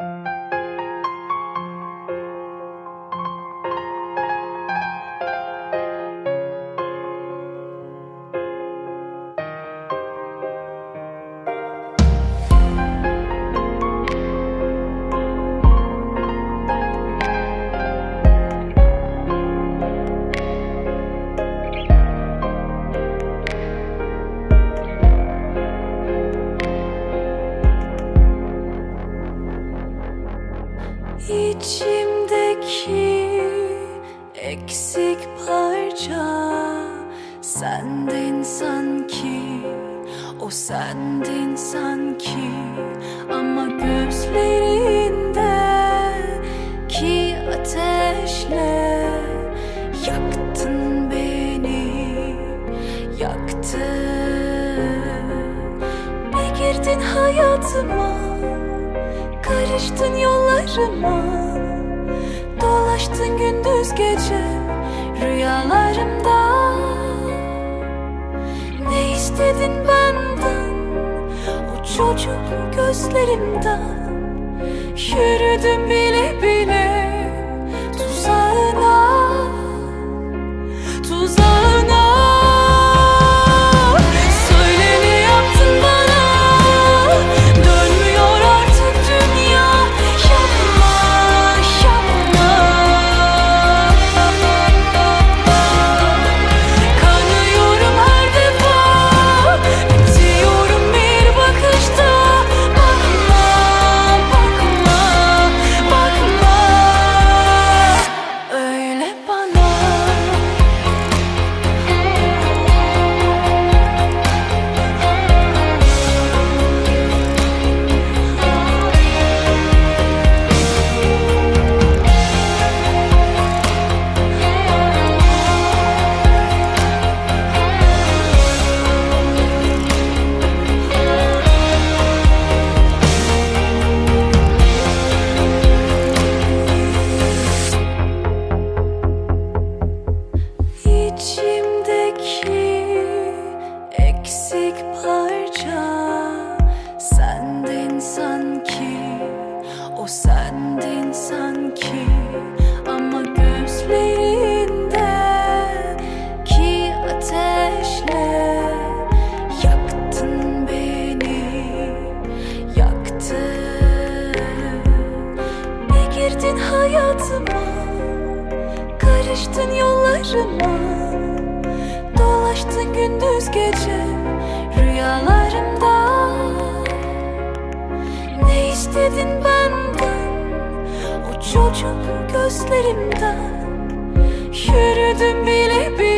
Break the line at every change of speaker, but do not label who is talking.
İçimdeki eksik parça sendin sanki, o sendin sanki. Ama gözlerindeki ateşle yaktın beni, yaktın. Bir girdin hayatıma, karıştın yollarıma, dolaştın gündüz gece rüyalarımda. Ne istedin benden, o çocuk gözlerimden? Yürüdüm bile bile tuzağına, tuzağına. Eksik parça sendin sanki, o sendin sanki. Ama gözlerindeki ateşle yaktın beni, yaktın. Bir girdin hayatıma, karıştın yollarıma, dolaştın gündüz gece rüyalarımda. Ne istedin benden, o çocuk gözlerimden? Yürüdüm bile bile